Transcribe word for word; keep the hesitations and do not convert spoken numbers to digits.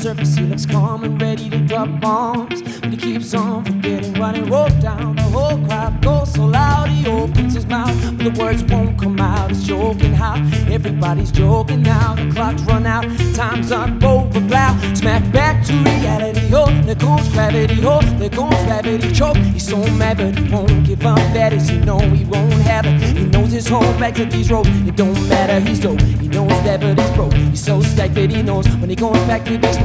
surface he looks calm and ready to drop bombs, but he keeps on forgetting what he wrote down. The whole crowd goes so loud he opens his mouth, but the words won't come out. He's joking how everybody's joking now. The clock's run out, time's up over cloud. Smack back to reality, oh, there goes gravity, oh, there goes gravity choke. He's so mad but he won't give up, that is, he know he won't have it. He knows his whole back to these roads, it don't matter, he's dope. He knows that but he's broke, he's so stacked that he knows when he goes back to these